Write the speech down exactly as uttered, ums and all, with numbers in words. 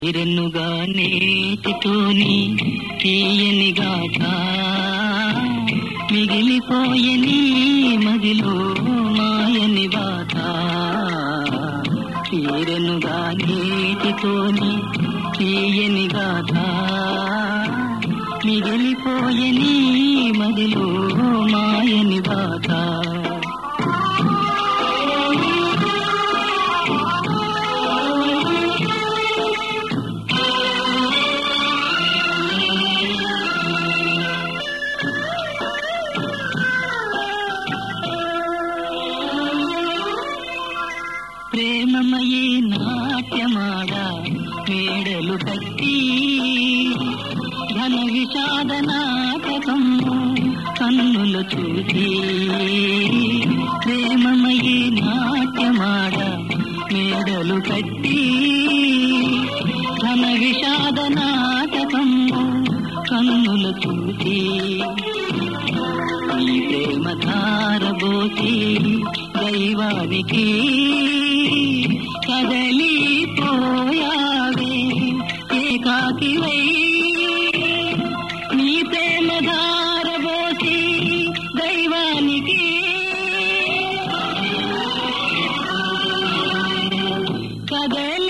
ఇరెన్నుగా నేటితోని తీయని గాథ మిగిలిపోయని మదిలో మాయని బాధ. తీరెనుగా నేటితోని తీయని గాథ మిగిలిపోయని మదిలో మాయని బాధ. ప్రేమమయే నాట్యమాడ మేడలు కట్టి ఘన విషాద నాటకం కన్నులు చూసి. ప్రేమమయే నాట్యమాడ మేడలు కట్టి ఘన విషాద నాటకం కన్నులు చూసి. ఈ ప్రేమ ధారబోసి దైవానికి కదలిపోయావే ఏకాకివై. నీ ప్రేమ ధారబోసి దైవానికి కదలి